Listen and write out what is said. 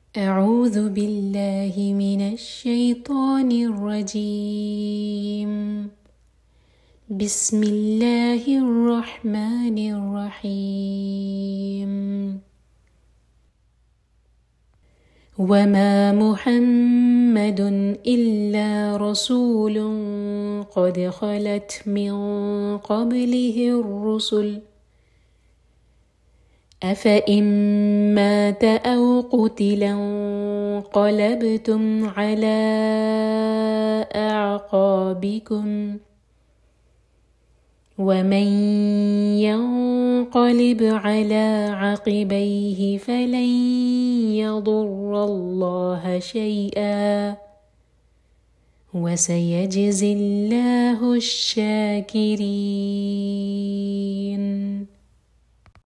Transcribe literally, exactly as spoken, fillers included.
أعوذ بالله من الشيطان الرجيم. بسم الله الرحمن الرحيم. وما محمد إلا رسول قد خلت من قبله الرسل أفإن مات أو قتلا انقلبتم على أعقابكم ومن ينقلب على عقبيه فلن يضر الله شيئا وسيجزي الله الشاكرين.